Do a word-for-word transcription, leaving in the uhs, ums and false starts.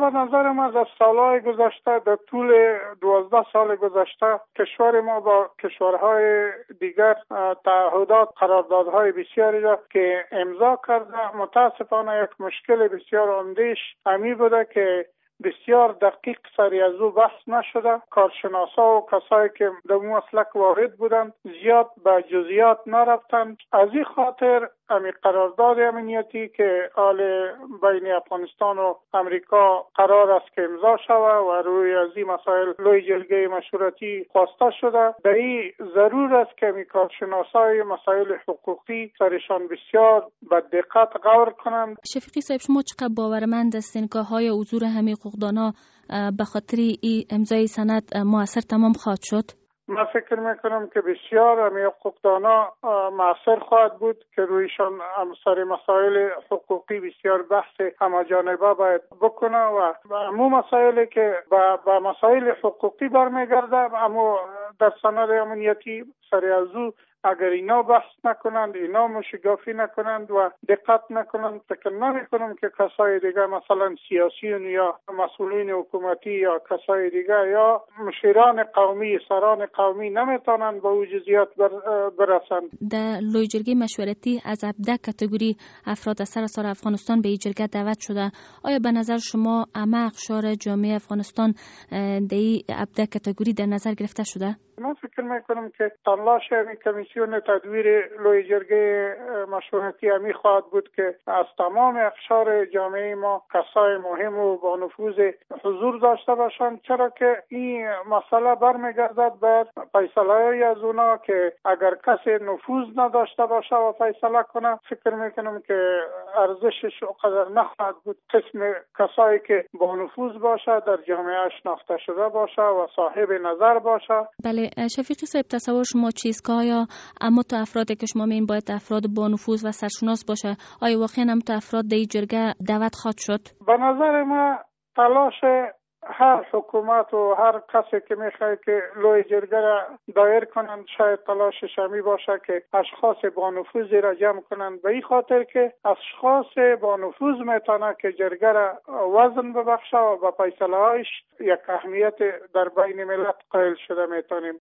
به نظر من در سالهای گذشته، در طول دوازده سال گذشته، کشور ما با کشورهای دیگر تعهدات، قراردادهای بسیاری را که امضا کرده، متاسفانه یک مشکل بسیار عمده‌اش همی بوده که بسیار دقیق سری از او بحث نشده. کارشناسا و کسایی که در اون مسلک وارد بودند زیاد به جزئیات نرفتند. از این خاطر امی قرارداد امنیتی که آل بین افغانستان و امریکا قرار است که امضا شود و روی از این مسائل لوی جرگه مشورتی خواسته شده، در این ضرور است که امی کارشناسای مسائل حقوقی سرشان بسیار به دقت غور کنند. شفیقی صاحب، شما چقدر باورمند هستین که های حضور همه حقوقدانا به خاطر این امضای سند موثر تمام خواهد شد؟ من فکر میکنم که بسیار همه حقوقدانا موثر خواهد بود که رویشان سر مسائل حقوقی بسیار بحث همه‌جانبه باید بکنه و همو مسائلی که به مسائل حقوقی برمیگرده، اما در سند امنیتی سر از او اگر اینا بحث نکنند، اینا مشگافی نکنند و دقت نکنند، فکر نمی کنم که کسای دیگه مثلا سیاسیون یا مسئولین حکومتی یا کسای دیگه یا مشیران قومی، سران قومی نمیتونند به او جزئیات برسند. در لوی جرگه مشورتی از هفده کاتگوری افراد از سراسر افغانستان به این جرگه دعوت شده. آیا به نظر شما همه اقشار جامعه افغانستان در این هفده کاتگوری در نظر گرفته شده؟ من فکر میکنم که تلاش این کمیسیون تدویر لوی جرگه مشورتی همی خواهد بود که از تمام اقشار جامعه ما کسای مهم و با نفوذ حضور داشته باشند، چرا که این مسئله برمیگردد بر فیصله‌ای از اونا که اگر کسی نفوذ نداشته باشه و فیصله کنه، فکر میکنم که ارزشش اونقدر نخواهد بود. قسم کسایی که با نفوذ باشه، در جامعه شناخته شده باشه و صاحب نظر باشه. بله شفیقی صاحب، تصور شما چیست که آیا اما تو افرادی که شما میین باید افراد با نفوذ و سرشناس باشه، آیا واقعا هم تو افراد در این جرگه دعوت خواهد شد؟ به نظر ما تلاش هر حکومت و هر کسی که میخواد که لوی جرگه را دایر کنند، شاید تلاشش همی باشه که اشخاص با نفوذی را جمع کنند، به این خاطر که اشخاص با نفوذ میتونه که جرگه را وزن ببخشه و با فیصله هایش یک اهمیت در بین ملت قائل شده میتونیم.